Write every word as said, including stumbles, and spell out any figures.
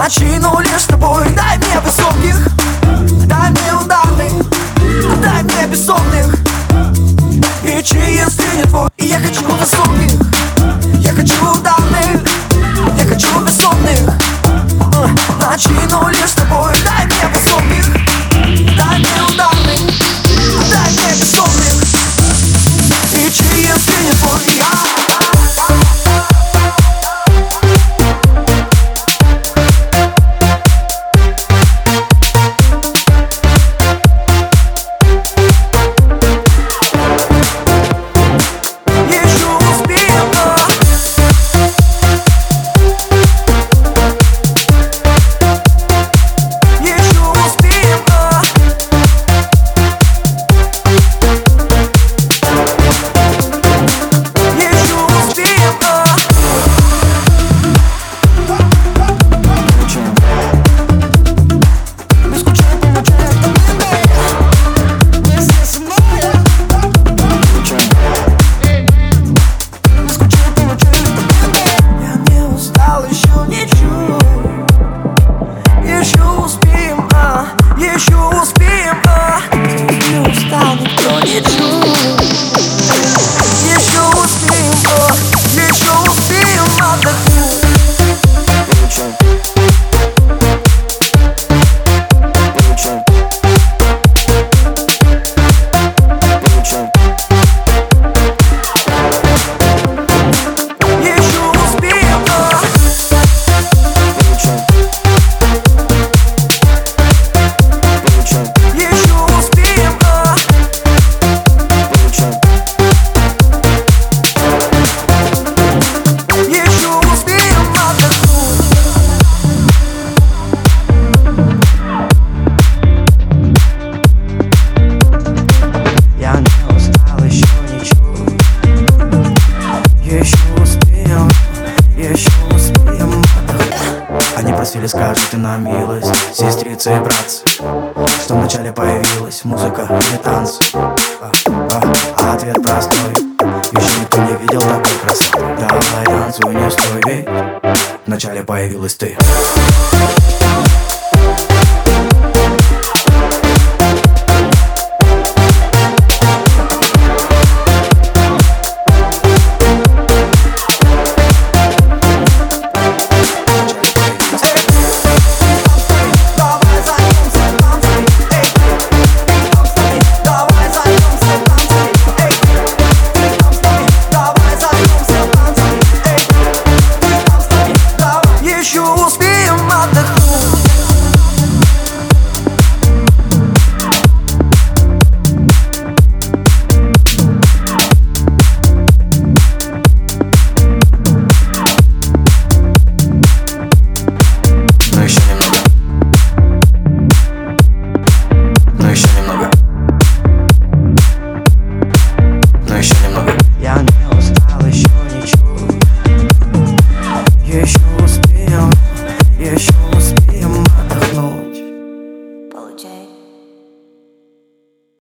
Начну лишь с тобой. Дай мне высоких, дай мне ударных, дай мне бессонных. Вечи, если не твой. И я хочу высоких, я хочу ударных, я хочу бессонных. Начну лишь с тобой. Дай мне высоких, дай мне ударных, дай мне бессонных. Вечи, если не твой. Они просили, скажите нам милость, сестрицы и братцы, что вначале появилась музыка или танцы. а, а, а ответ простой: еще никто не видел такой красоты. Давай танцуй, не стой, ведь вначале появилась ты.